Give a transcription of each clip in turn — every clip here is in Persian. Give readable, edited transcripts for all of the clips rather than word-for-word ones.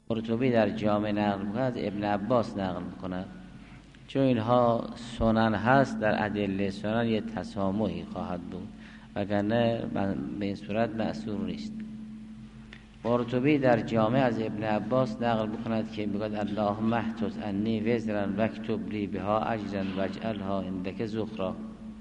قرطبی در جامع نقل می‌کند، از ابن عباس نقل می‌کند. چون اینها سنن هست، در ادله سنن یه تسامحی خواهد بود، وگرنه به این صورت معصور نیست. قرطبی در جامع از ابن عباس نقل می‌کند که میگوید اللهم احطط عنی وزرا واکتب لی بها اجرا واجعلها عندک ذخرا.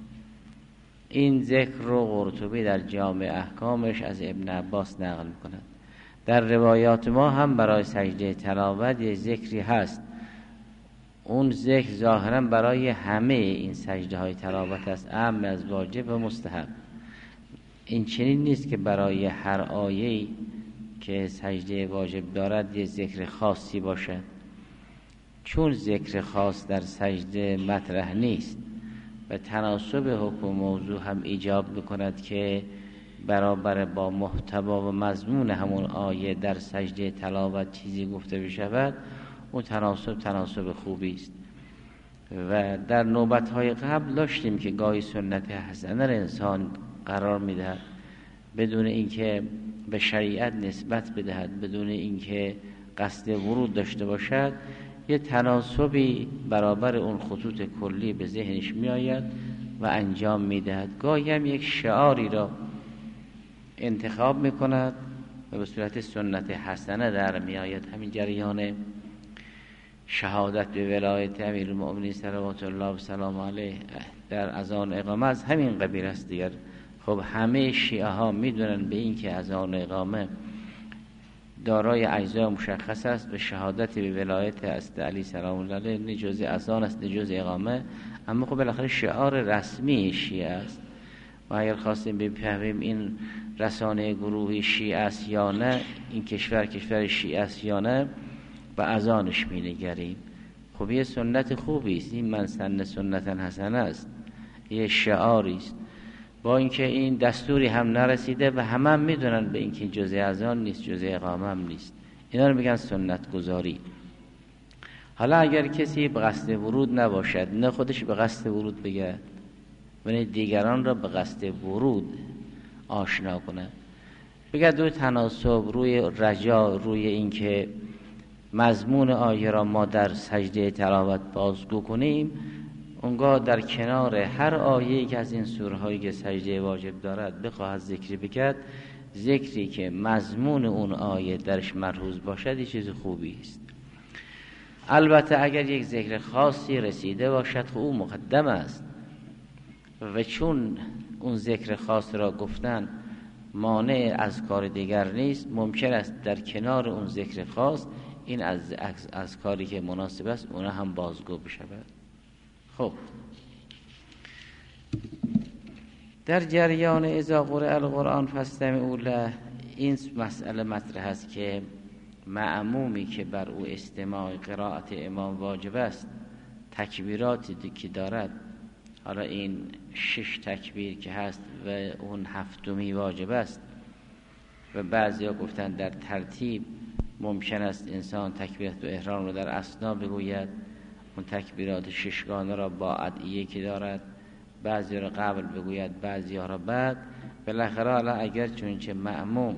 این ذکر رو قرطبی در جامع احکامش از ابن عباس نقل می‌کند. در روایات ما هم برای سجده تلاوت یه ذکری هست. اون ذکر ظاهرا برای همه این سجده های تلاوت است، اعم از واجب و مستحب. این چنین نیست که برای هر آیه‌ای که سجده واجب دارد یه ذکر خاصی باشد، چون ذکر خاص در سجده مطرح نیست و تناسب حکم موضوع هم ایجاب میکند که برابر با محتوا و مضمون همون آیه در سجده تلاوت چیزی گفته بشود، اون تناسب خوبی است. و در نوبت‌های قبل داشتیم که گاهی سنت حسنه را انسان قرار میدهد بدون اینکه به شریعت نسبت بدهد، بدون اینکه قصد ورود داشته باشد، یه تناسبی برابر اون خطوط کلی به ذهنش میآید و انجام میدهد. گاهی هم یک شعاری را انتخاب میکند و به صورت سنت حسنه در میآید. همین جریان شهادت به ولایت امیرالمؤمنین صلوات الله و سلام علیه در اذان اقامه از همین قبیل است دیگر. خب همه شیعه ها میدونن به این که اذان اقامه دارای اجزای مشخص است و شهادت به ولایت است علی سلام الله علیه نه جزء اذان است نه جزء اقامه، اما خب بالاخره شعار رسمی شیعه است و اگر خواستیم بفهمیم این رسانه گروهی شیعه است یا نه، این کشور شیعه است یا نه، و اذانش می‌نگریم. خب یه سنت خوبی است، این من سن سنتا حسنه است، یه شعاری است، با اینکه این دستوری هم نرسیده و همه میدونن به اینکه جزء اذان نیست، جزء اقامه هم نیست. اینا رو میگن سنت گذاری. حالا اگر کسی به قصد ورود نباشد، نه خودش به قصد ورود بگه و نه دیگران را به قصد ورود آشنا کنه، بگه روی تناسب، روی رجا، روی اینکه مضمون آیه را ما در سجده تلاوت بازگو کنیم، اونگاه در کنار هر آیه‌ای که از این سورهایی که سجده واجب دارد بخواهد ذکری بکرد، ذکری که مضمون اون آیه درش ملحوظ باشد یه چیز خوبی است. البته اگر یک ذکر خاصی رسیده باشد خب اون مقدم است و چون اون ذکر خاص را گفتن مانع از کار دیگر نیست، ممکن است در کنار اون ذکر خاص این از کاری که مناسب است اون هم بازگو بشود. خب در جریان اذا قرئ القرآن فاستمعوا له این مسئله مطرح است که معمومی که بر او استماع قرائت امام واجب است، تکبیراتی که دارد، حالا این 6 تکبیر که هست و اون 7می واجب است و بعضیا گفتن در ترتیب ممکن است انسان تکبیرات احرام رو در اثنا بگوید، اون تکبیرات 6گانه را با ادعیه که دارد بعضی را قبل بگوید بعضی را بعد. بالاخره حالا اگر چونچه معموم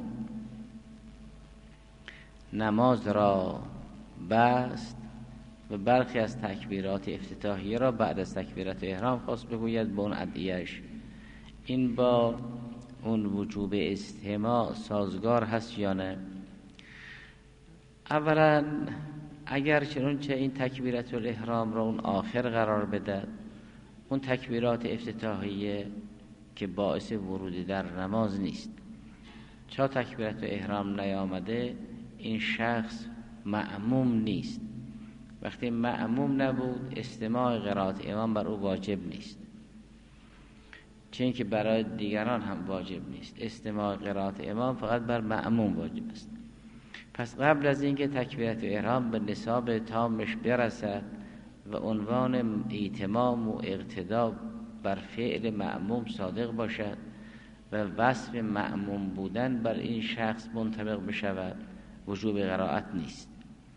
نماز را بست و برخی از تکبیرات افتتاحیه را بعد از تکبیرات احرام خواست بگوید با اون ادعیه‌اش، این با اون وجوب استماع سازگار هست یا نه؟ اولا اگر چنانچه این تکبیرات الاحرام را اون آخر قرار بده، اون تکبیرات افتتاحیه که باعث ورود در نماز نیست، چون تکبیرات احرام نیامده این شخص معموم نیست. وقتی معموم نبود استماع قرائت امام بر او واجب نیست، چون که برای دیگران هم واجب نیست. استماع قرائت امام فقط بر معموم واجب است. پس قبل از اینکه تکبیرات احرام به نصاب تامش برسد و عنوان ایتمام و اقتدا بر فعل معموم صادق باشد و وصف معموم بودن بر این شخص منطبق بشود، وجوب قرائت نیست.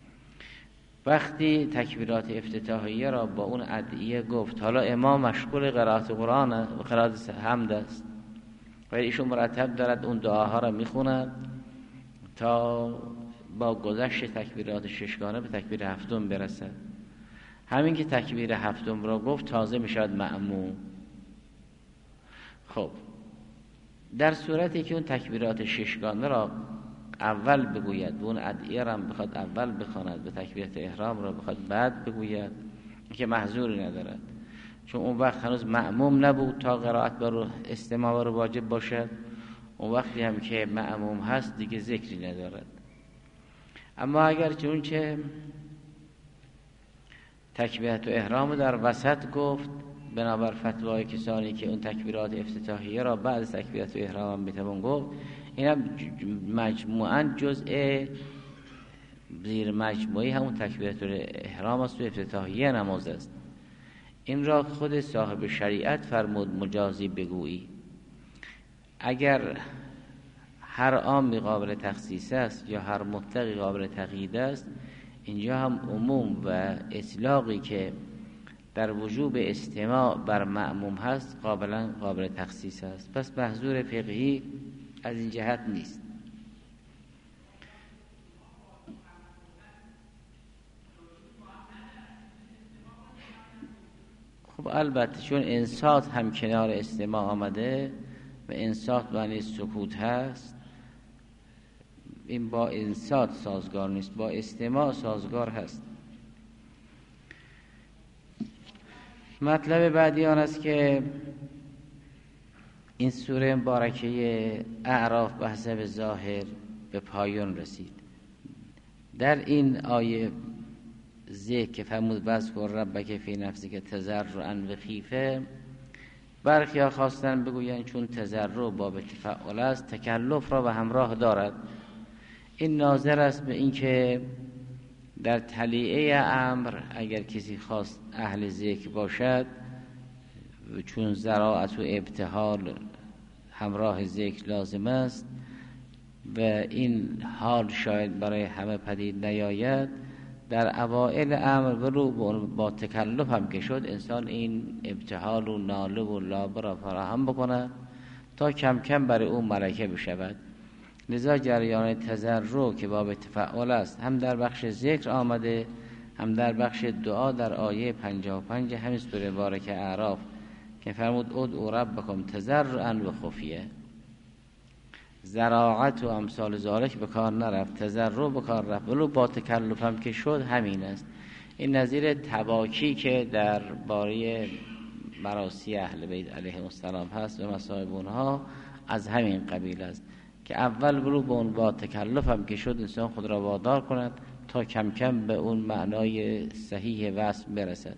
وقتی تکبیرات افتتاحیه را با اون ادعیه گفت، حالا امام مشغول قرائت قرآن و قرائت حمد است و ایشون مرتب دارد اون دعاها را میخوند تا با گذشت تکبیرات ششگانه به تکبیر هفتم برسد. همین که تکبیر هفتم را گفت تازه میشد مأموم. خب در صورتی که اون تکبیرات ششگانه را اول بگوید و اون ادعیه را بخواد اول بخواند و تکبیرات احرام را بخواد بعد بگوید که محظوری ندارد، چون اون وقت هنوز مأموم نبود تا قرائت بر استماع بر واجب باشد. اون وقتی هم که مأموم هست دیگه ذکری ندارد. اما اگر چون که تکبیرات احرام در وسط گفت، بنابر فتوای کسانی که اون تکبیرات افتتاحیه را بعد از تکبیرات احرام میتوان گفت، این هم مجموعاً جزء زیر مجموعی همون تکبیرات احرام است و افتتاحیه نماز است. این را خود صاحب شریعت فرمود مجازی بگویی. اگر هر عامی قابل تخصیص است یا هر مطلقی قابل تقیید است، اینجا هم عموم و اطلاقی که در وجوب استماع بر مأموم هست قابل تخصیص است. پس محظور فقهی از این جهت نیست. خب البته چون انصات هم کنار استماع آمده و انصات معنی سکوت هست، این با انصات سازگار نیست، با استماع سازگار هست. مطلب بعدی آن است که این سوره مبارکه اعراف به حسب ظاهر به پایان رسید. در این آیه ذکر که فرمود واذکر ربک فی نفسک تضرعا و خیفه، برخی‌ها خواستن بگویند چون تضرع باب تفعل است تکلف را به همراه دارد. این ناظر است به این که در تلیعه امر اگر کسی خواست اهل ذکر باشد، چون ذراعت و ابتهال همراه ذکر لازم است و این حال شاید برای همه پدید نیاید، در اوائل امر ولو با تکلف هم که شد انسان این ابتهال و ناله و لابه را فراهم بکنه تا کم کم برای اون ملکه بشود. لذا جریان تضرع که باب تفعل است هم در بخش ذکر آمده، هم در بخش دعا در آیه 55 همین سوره مبارکه اعراف که فرمود ادعوا ربکم تضرعا و خفیه. زراعت و امثال ذالک به کار نرفت، تضرع به کار رفت، ولو با تکلف هم که شد همین است. این نظیر تباکی که در باره مراسی اهل بیت علیهم السلام هست و مصائب اونها از همین قبیل است که اول ولو با تکلف هم که شد انسان خود را وادار کند تا کم کم به اون معنای صحیح وصف برسد.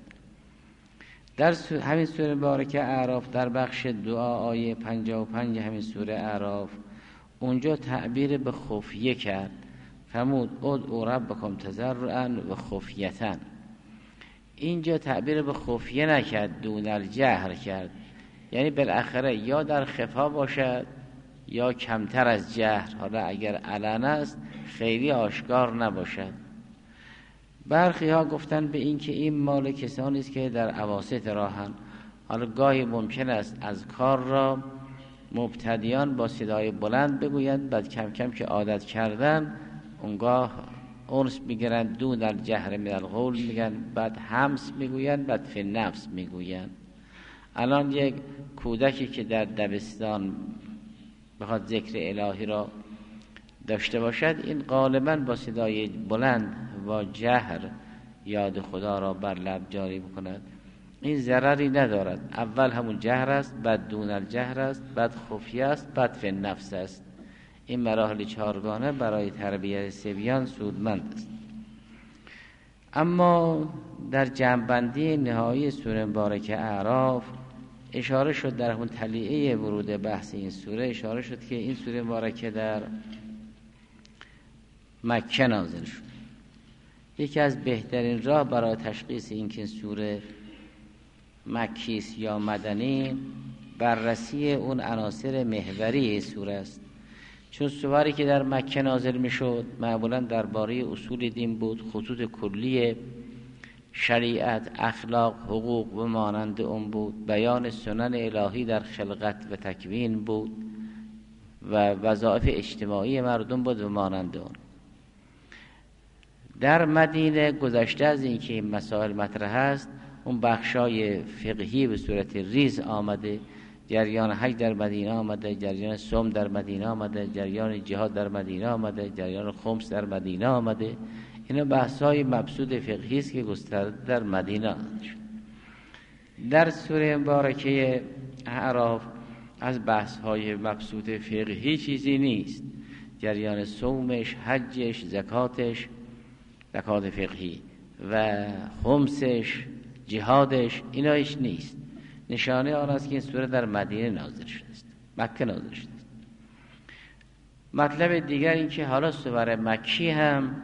در همین سوره مبارکه اعراف در بخش دعا آیه 55 همین سوره اعراف اونجا تعبیر به خفیه کرد، فرمود ادعوا ربکم تضرعا و خفیة. اینجا تعبیر به خفیه نکرد، دون الجهر کرد، یعنی بالاخره یا در خفا باشد یا کمتر از جهر، حالا اگر علن است خیلی آشکار نباشد. برخی ها گفتن به این که این مال کسانی است که در اواسط راهن. حالا گاهی ممکن است از کار را مبتدیان با صدای بلند بگویند، بعد کم کم که عادت کردن اونگاه انس میگیرند، دون الجهر من القول میگن، بعد همس میگویند، بعد فی نفس میگویند. الان یک کودکی که در دبستان بخواد ذکر الهی را داشته باشد، این غالبا با صدای بلند و جهر یاد خدا را بر لب جاری بکند. این ضرری ندارد. اول همون جهر است، بعد دون الجهر است، بعد خفیه است، بعد فی النفس است. این مراحل چهارگانه برای تربیت صبیان سودمند است. اما در جمع‌بندی نهایی سوره مبارکه اعراف اشاره شد، در همون تلیعه ورود بحث این سوره اشاره شد که این سوره مبارکه در مکه نازل شد. یکی از بهترین راه برای تشخیص این که سوره مکی است یا مدنی بررسی اون عناصر محوری سوره است. چون سواری که در مکه نازل می شد معمولا درباره اصول دین بود، خطوط کلی شریعت، اخلاق، حقوق و مانند اون بود، بیان سنن الهی در خلقت و تکوین بود و وظایف اجتماعی مردم بود و مانند اون. در مدینه گذشته از این که این مسائل مطرح است، اون بخشای فقهی به صورت ریز آمده، جریان حج در مدینه آمده، جریان صوم در مدینه آمده، جریان جهاد در مدینه آمده، جریان خمس در مدینه آمده. اینا بحث‌های مبسوط فقهی است که گسترده در مدینه شد. در سوره مبارکه اعراف از بحث‌های مبسوط فقهی چیزی نیست. جریان صومش، حجش، زکاتش، زکات فقهی و خمسش، جهادش، اینا هیچ نیست. نشانه آن است که این سوره در مدینه نازل شده است، مکه نازل شده است. مطلب دیگر این که حالا سور مکی هم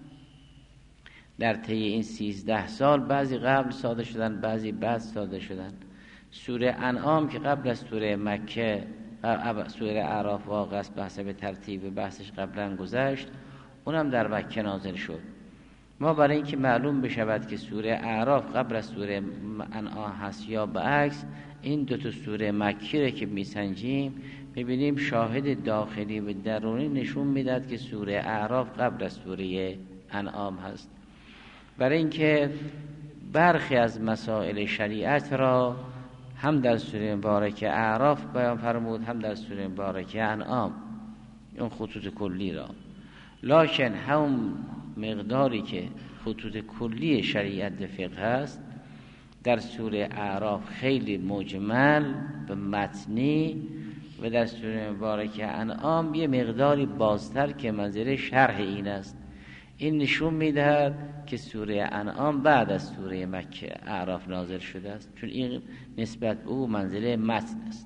در طی این 13 سال بعضی قبل صادر شدن، بعضی بعد صادر شدن. سوره انعام که قبل از سوره مکه، سوره اعراف واقع است به حسب ترتیب بحثش قبلا گذشت، اونم در مکه نازل شد. ما برای اینکه معلوم بشود که سوره اعراف قبل از سوره انعام هست یا به عکس، این دو تا سوره مکی رو که میسنجیم میبینیم شاهد داخلی و درونی نشون میداد که سوره اعراف قبل از سوره انعام هست. برای اینکه برخی از مسائل شریعت را هم در سوره مبارکه اعراف بیان فرمود، هم در سوره مبارکه انعام، اون خطوط کلی را. لکن هم مقداری که خطوط کلی شریعت فقه هست در سوره اعراف خیلی مجمل و متنی، و در سوره مبارکه انعام یه مقداری بازتر که منزله شرح این است. این نشون میدهد که سوره انعام بعد از سوره مکه اعراف نازل شده است، چون این نسبت به او منزله متن است.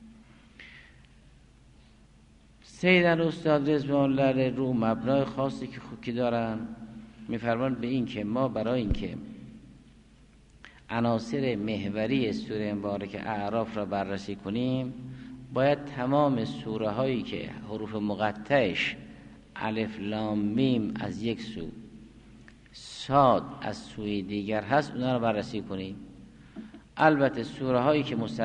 سیدن استاد رضوان الله رو مبنای خاصی که خوکی دارن میفرمان به این که ما برای این که عناصر محوری سوره مبارکه اعراف را بررسی کنیم باید تمام سوره هایی که حروف مقطعش الف لام میم از یک سو، صاد از سوی دیگر هست، اونا رو بررسی کنیم. البته سوره هایی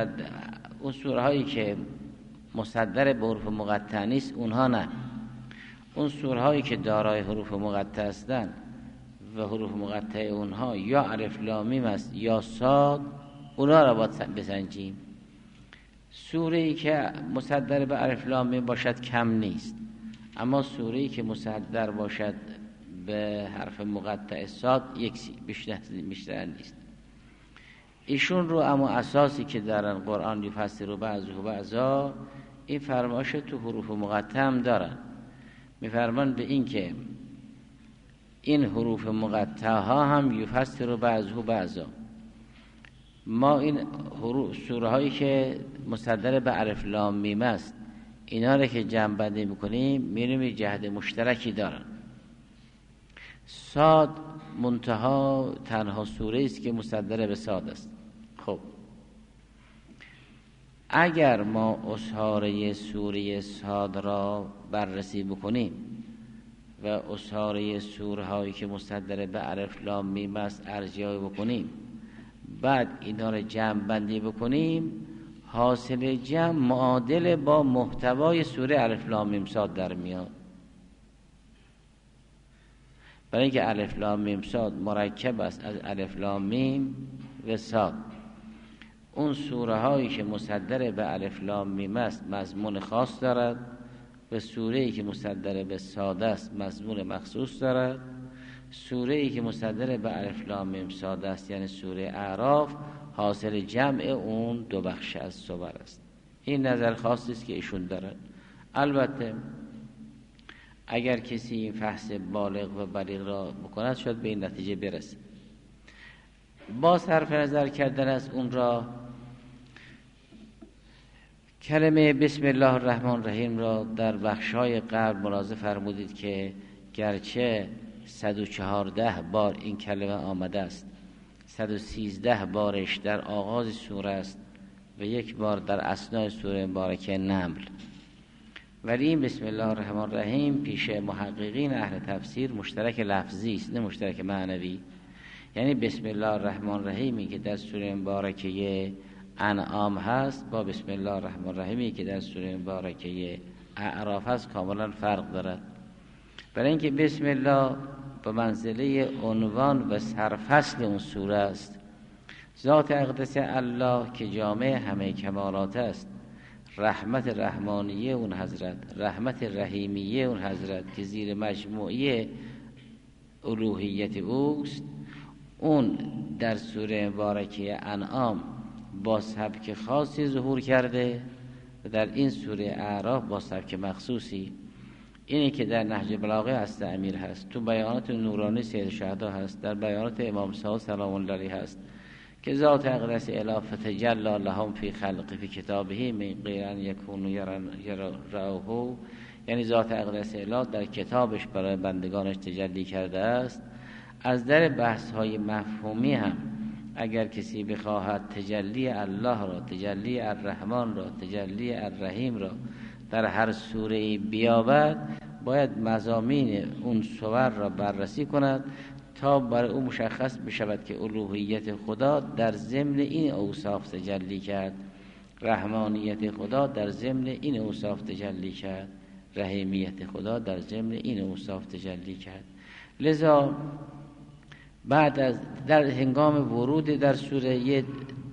که مصدر به حروف مقطع نیست اونها نه. اون سوره هایی که دارای حروف مقطع هستند و حروف مقطع اونها یا الف لام میم است یا صاد، اونا را باید بسنجیم. سوره ای که مصدر به الف لام میم باشد کم نیست، اما سوره ای که مصدر باشد به حرف مقطع صاد بیشتر نیست. ایشون رو اما اساسی که دارن قرآن یفسر بعضه بعضا، این فرمایش تو حروف مقطع هم دارن. میفرمان به این که این حروف مقطع ها هم یفسر بعضه بعضا. ما این سوره هایی که مصدر به الف لام میم است اینا رو که جمع بندی میکنیم میبینیم جهت مشترکی دارن. صاد منتها تنها سوره است که مصدر به صاد است. خب اگر ما اسحاره سوره صاد را بررسی بکنیم و اسحاره سوره هایی که مصدر به الف لام میم است ارجاع بکنیم، بعد اینا رو جمع بندی بکنیم، حاصل جمع معادل با محتوای سوره الف لام میم صاد در میاد. برای اینکه الف لام میم صاد مرکب است از الف لام میم و صاد. اون سوره هایی که مصدر به الف لام میم است مضمون خاص دارد و سوره ای که مصدر به صاد است مضمون مخصوص دارد. سوره ای که مصدر به الف لام میم صاد است یعنی سوره اعراف، حاصل جمع اون دو بخش از سور است. این نظر خاصی است که ایشون دارد. البته اگر کسی این فحص بالغ و بلیغ را بکند شاید به این نتیجه برسه. با صرف نظر کردن از اون را، کلمه بسم الله الرحمن الرحیم را در بخش‌های قبل ملاحظه فرمودید که گرچه 114 بار این کلمه آمده است، 113 بارش در آغاز سوره است و یک بار در اثنای سوره مبارکه نمل، ولی این بسم الله الرحمن الرحیم پیش محققین اهل تفسیر مشترک لفظی است نه مشترک معنوی. یعنی بسم الله الرحمن الرحیمی که در سوره مبارکه انعام هست با بسم الله الرحمن الرحیمی که در سوره مبارکه اعراف هست کاملا فرق دارد. برای اینکه بسم الله به منزله عنوان و سرفصل اون سوره است. ذات اقدس الله که جامع همه کمالات است، رحمت رحمانیه اون حضرت، رحمت رحیمیه اون حضرت که زیر مجموعه الوهیت اوست، اون در سوره مبارکه انعام با سبک خاصی ظهور کرده و در این سوره اعراف با سبک مخصوصی. اینی که در نهج بلاغه هست امیر هست، تو بیانات نورانی سید شهدا هست، در بیانات امام صادق سلام الله علیه هست که ذات اقدس اله فتجلی لهم فی خلق فی کتابه من غیر ان یکونوا یرونه، یعنی ذات اقدس اله در کتابش برای بندگانش تجلی کرده است. از در بحث های مفهومی هم اگر کسی بخواهد تجلی الله را، تجلی الرحمن را، تجلی الرحیم را در هر سوره بیابد، باید مضامین اون سور را بررسی کند تا برای او مشخص بشود که الوهیت خدا در ضمن این اوصاف تجلی کرد، رحمانیت خدا در ضمن این اوصاف تجلی کرد، رحیمیت خدا در ضمن این اوصاف تجلی کرد. لذا بعد از در هنگام ورود در سوره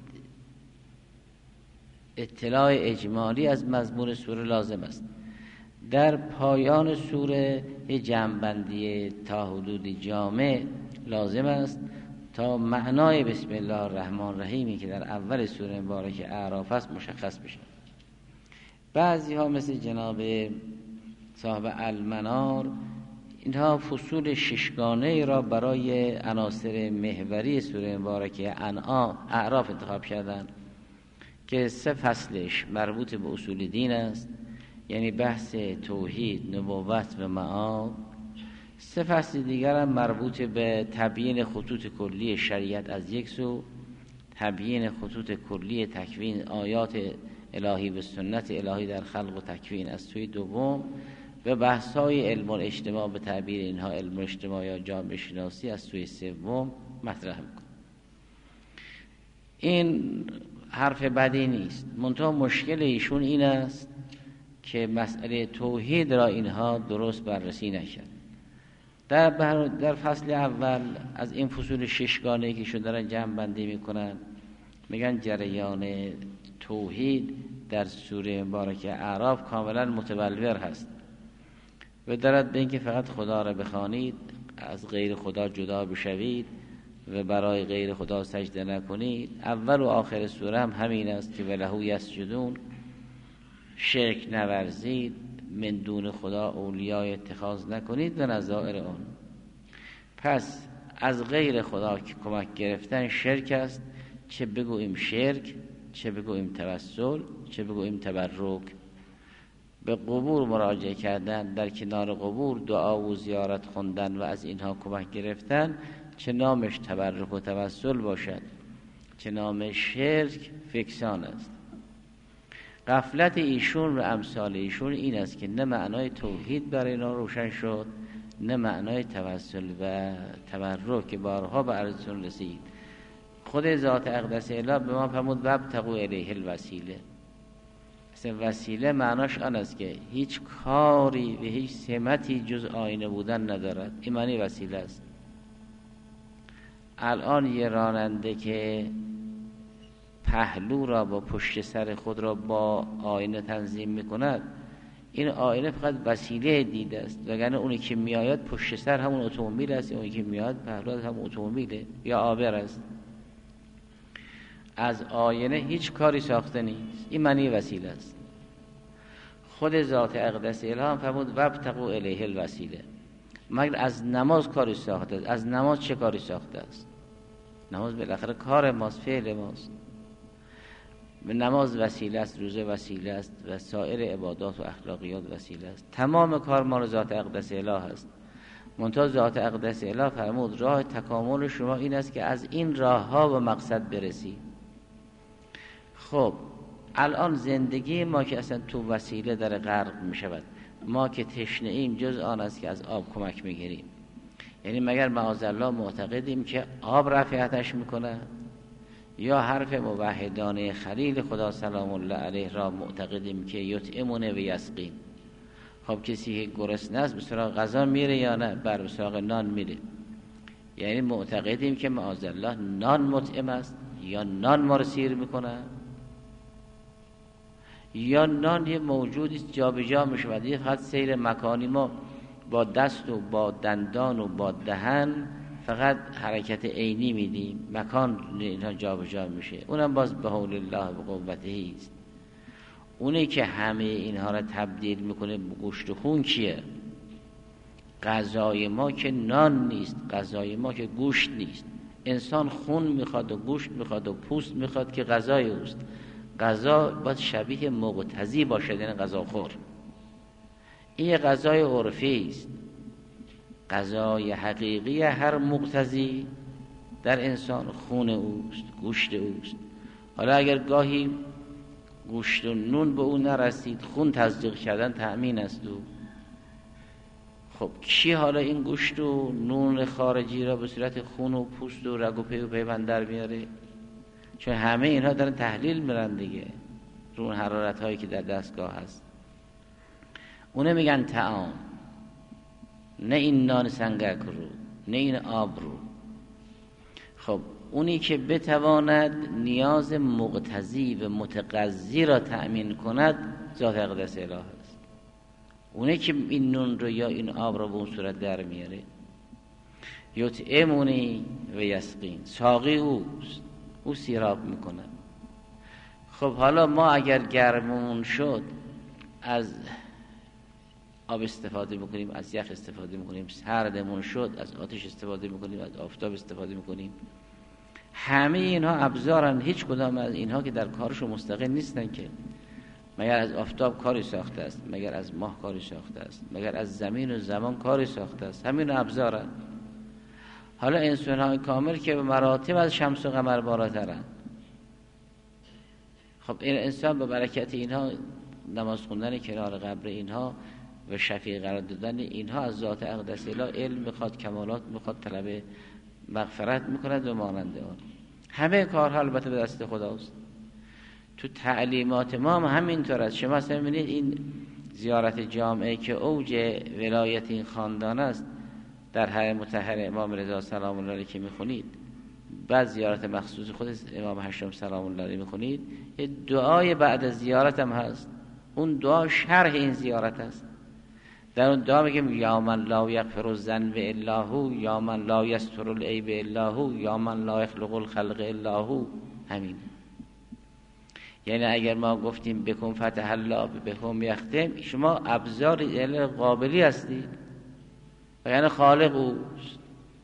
اطلاع اجمالی از مضمون سوره لازم است. در پایان سوره جمع‌بندی تا حدود جامع لازم است تا معنای بسم الله الرحمن الرحیمی که در اول سوره مبارکه اعراف است مشخص بشه. بعضی ها مثل جناب صاحب المنار اینها فصول ششگانه را برای عناصر محوری سوره مبارکه اعراف انتخاب کردند که 3 فصلش مربوط به اصول دین است، یعنی بحث توحید، نبوت و معاد. 3 فصل دیگر هم مربوط به تبیین خطوط کلی شریعت از یک سو، تبیین خطوط کلی تکوین آیات الهی و سنت الهی در خلق و تکوین از سوی دوم، و بحث‌های علم الاجتماع به تعبیر اینها علم الاجتماع یا جامعه شناسی از سوی سوم مطرح می‌کنه. این حرف بدی نیست، منتها مشکل ایشون این است که مسئله توحید را اینها درست بررسی نکرد. در فصل اول از این فصول 6 گانه‌ای که شون دارن جمع بندی میکنن، میگن جریان توحید در سوره مبارکه اعراف کاملا متبلور هست و دارد به اینکه فقط خدا را بخوانید، از غیر خدا جدا بشوید و برای غیر خدا سجده نکنید. اول و آخر سوره هم همین است که وله یسجدون، شرک نورزید، من دون خدا اولیای اتخاذ نکنید و نظائر آن. پس از غیر خدا که کمک گرفتن شرک است، چه بگوییم شرک، چه بگوییم توسل، چه بگوییم تبرک. به قبور مراجعه کردن، در کنار قبور دعا و زیارت خوندن و از اینها کمک گرفتن، چه نامش تبرک و توسل باشد، چه نام شرک فکسان است. غفلت ایشون و امثال ایشون این است که نه معنای توحید برای اینا روشن شد، نه معنای توسل و تبرک که بارها به عرضتون رسید. خود ذات اقدس اله به ما فرمود وابتغوا الیه الوسیله. وسیله معناش آن است که هیچ کاری و هیچ سمتی جز آینه بودن ندارد. این معنی وسیله است. الان یه راننده که پهلو را با پشت سر خود را با آینه تنظیم میکند، این آینه فقط وسیله دید است، وگرنه اونی که میآید پشت سر همون اتومبیل است، اونی که میآید پهلو همون اتومبیله یا آبر است. از آینه هیچ کاری ساخته نیست. این معنی وسیله است. خود ذات اقدس اله هم فرمود وابتغوا الیه الوسیله. مگر از نماز کاری ساخته است؟ از نماز چه کاری ساخته است؟ نماز بالاخره کار ماست، فعل ماست. نماز وسیله است، روزه وسیله است و سایر عبادات و اخلاقیات وسیله است. تمام کار مال ذات اقدس اله است. منتها ذات اقدس اله فرمود راه تکامل شما این است که از این راه ها به مقصد برسید. خب الان زندگی ما که اصلا تو وسیله در غرق می شود، ما که تشنه ایم جز آن است که از آب کمک می گیریم. یعنی مگر معاذالله معتقدیم که آب رفعتش میکنه؟ یا حرف موحدانه خلیل خدا سلام الله علیه را معتقدیم که یطعمون و یسقین؟ خب کسی که گرسنه است به سراغ غذا میره یا نه؟ به سراغ نان میره. یعنی معتقدیم که معاذالله نان مطعم است، یا نان ما رو سیر میکنه، یا نان یه موجودی جابجا میشه. یه فقط سیر مکانی، ما با دست و با دندان و با دهن فقط حرکت عینی میدیم، مکان اینها جابجا میشه. اونم باز به حول الله به قوته است. اونی که همه اینها را تبدیل میکنه به گوشت و خون کیه؟ غذای ما که نان نیست، غذای ما که گوشت نیست. انسان خون میخواد و گوشت میخواد و پوست میخواد که غذای اوست. غذا باید شبیه مقتضی باشد، یعنی غذا خور. این غذای عرفی است. غذای حقیقی هر مقتضی در انسان خون اوست، گوشت اوست. حالا اگر گاهی گوشت و نون به اون نرسید، خون تزریق کردن تأمین است. خب کی حالا این گوشت و نون خارجی را به صورت خون و پوست و رگ و پی و پیوند در میاره؟ چون همه اینها دارن تحلیل میرن دیگه رو اون حرارت هایی که در دستگاه هست. اونه میگن طعام، نه این نان سنگک رو، نه این آب رو. خب اونی که بتواند نیاز مقتضی و متقضی را تأمین کند ذات اقدس اله است. اونه که این نون رو یا این آب رو به اون صورت در میاره. یطعمونی و یسقین، ساقی اوست، او سیراب میکنه. خب حالا ما اگر گرمون شد از آب استفاده میکنیم، از یخ استفاده میکنیم، سردمون شد از آتش استفاده میکنیم، از آفتاب استفاده میکنیم. همه اینها ابزارن، هیچ کدام از اینها که در کارشو مستقل نیستن که. مگر از آفتاب کاری ساخته است؟ مگر از ماه کاری ساخته است؟ مگر از زمین و زمان کاری ساخته است؟ همین ابزارن. حالا انسان‌های کامل که به مراتب از شمس و قمر بالاترن. خب این انسان به برکت اینها، نماز خوندن کنار قبر اینها و شفیع قرار دادن اینها از ذات اقدس اله علم میخواد، کمالات میخواد، طلب مغفرت میکند و مانند آن. همه کارها البته به دست خداست. تو تعلیمات ما هم همینطور است. شما مثلا می‌بینید این زیارت جامعه که اوج ولایت این خاندان است، در حرم مطهر امام رضا سلام الله علیه که میخونید، بعد زیارت مخصوص خود امام هشتم سلام الله علیه میخونید، یه دعای بعد از زیارت هم هست. اون دعا شرح این زیارت است. در اون دعا میگیم یا من لا یغفر الذنب الا هو، یا من لا یستر العیب الا هو، یا من لا یخلق الخلق الا هو. همین. یعنی اگر ما گفتیم بکن فتح الله بهم یختم، شما ابزار یعنی قابلی هستید و یعنی خالق اوست.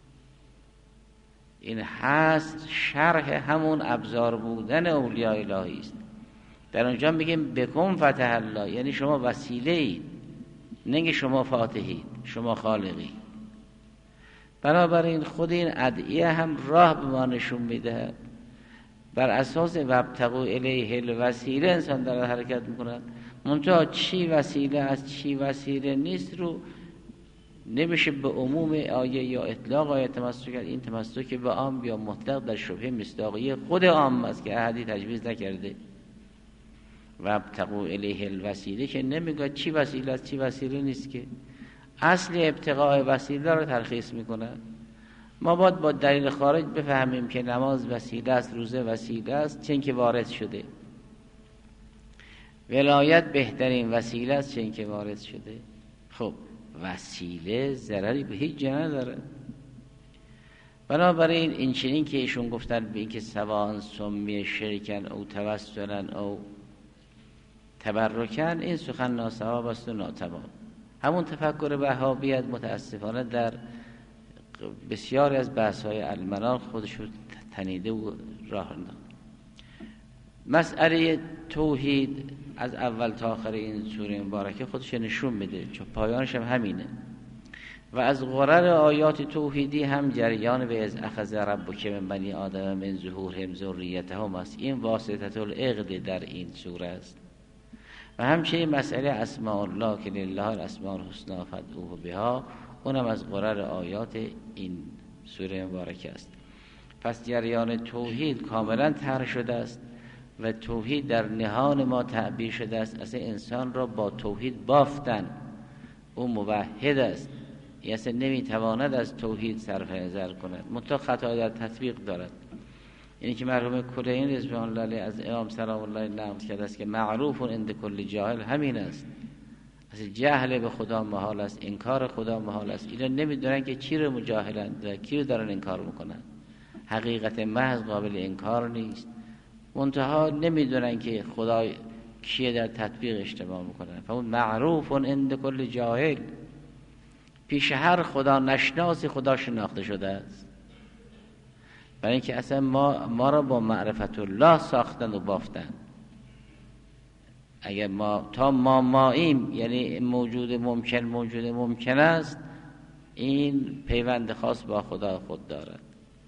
این هست شرح همون ابزار بودن اولیاء الهی است. در اونجا میگیم بکن فتح الله، یعنی شما وسیله اید، نه شما فاتحید، شما خالقی. بنابراین خود این ادعیه هم راه به ما نشون میده. بر اساس وابتغوا الیه الوسیله انسان داره حرکت میکنه. منتها چی وسیله از چی وسیله نیست رو نمیشه به عموم آیه یا اطلاق آیه تمسک کرد. این تمسک به عام یا مطلق در شبهه مصداقیه خود عام است که احدی تجویز نکرده. وابتغوا الیه الوسیله که نمیگه چی وسیله است چی وسیله نیست، که اصل ابتغاء وسیله رو ترخیص میکنه. ما باید با دلیل خارج بفهمیم که نماز وسیله است، روزه وسیله است، چون که وارد شده. ولایت بهترین وسیله است، چون که وارد شده. خب وسیله ضرری به هیچ جا نداره. بنابراین این چنین که ایشون گفتن به این که سواء سمی شرکن او توسلن او تبرکن، این سخن ناصواب است و ناتمام. همون تفکر وهابیت متاسفانه در بسیاری از بحث‌های المنار خودش رو تنیده و راه انداخته. مسئله توحید از اول تا آخر این سوره مبارکه خودش نشون میده، چون پایانش هم همینه. و از غرر آیات توحیدی هم جریان به از اخذ ربک من بنی آدم من ظهورهم ذریتهم است. این واسطه العقد در این سوره است. و همچنین مسئله اسماء الله که لله الاسماء الحسنی فادعوه بها، اونم از غرر آیات این سوره مبارکه است. پس جریان توحید کاملا طرح شده است و توحید در نهان ما تعبیر شده است. اصلا انسان را با توحید بافتن او موحد است، این اصلا نمیتواند از توحید صرف نظر کند، منتها خطا در تطبیق دارد. اینی که مرحوم کلینی رضوان الله علیه از امام سلام الله نقل کرده است که معروف عند کل جاهل همین است. از جهل به خدا محال است، انکار خدا محال است. اینا نمیدونن که چی رو مجاهلند، کی رو دارن انکار میکنن. حقیقت محض قابل انکار نیست، منتها نمیدونن که خدا کیه در تطبیق اشتباه میکنن. فاون معروف عند کل جاهل، پیش هر خدا نشناسی خدا شناخته شده است. برای اینکه اصلا ما را با معرفت الله ساختن و بافتن. اگر ما ماییم، یعنی موجود ممکن است، این پیوند خاص با خدا خود دارد.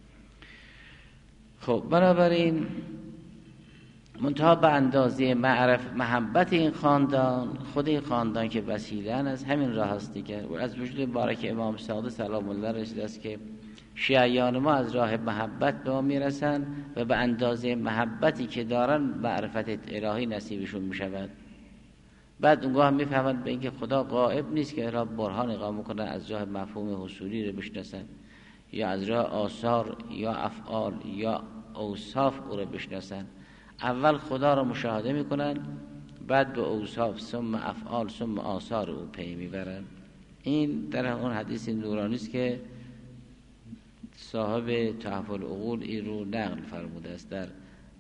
خب بنابراین منتها به اندازه محبت این خاندان، خود این خاندان که وسیله از همین راه است دیگه. و از وجود بارک امام صادق سلام الله رسیده است که شیعیان ما از راه محبت به ما میرسن و به اندازه محبتی که دارن معرفت الهی نصیبشون میشود. بعد اونگاه هم میفهمند به اینکه خدا غائب نیست که را برهان اقامه کنن، از راه مفهوم حصولی رو بشناسن، یا از راه آثار یا افعال یا اوصاف او رو بشناسن. اول خدا رو مشاهده میکنن، بعد به اوصاف ثم افعال ثم آثار او پی میبرن. این در اون حدیث نورانی است که صاحب تحف العقول این رو نقل فرموده است در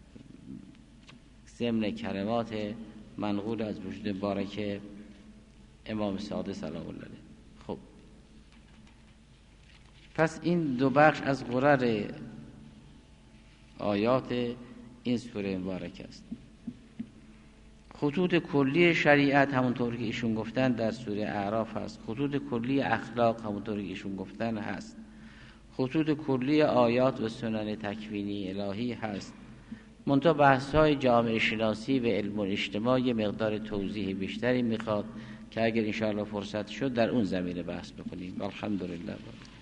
ضمن کلمات منقول از وجود بارک امام صادق سلام الله علیه. خب پس این دو بخش از غرر آیات این سوره مبارک است. خطوط کلی شریعت همونطور که ایشون گفتن در سوره اعراف هست. خطوط کلی اخلاق همونطور که ایشون گفتن هست. خطوط کلی آیات و سنن تکوینی الهی هست. منتها بحث‌های جامعه شناسی و علم و اجتماع یه مقدار توضیح بیشتری میخواد که اگر انشاءالله فرصت شد در اون زمینه بحث بکنیم. الحمدلله.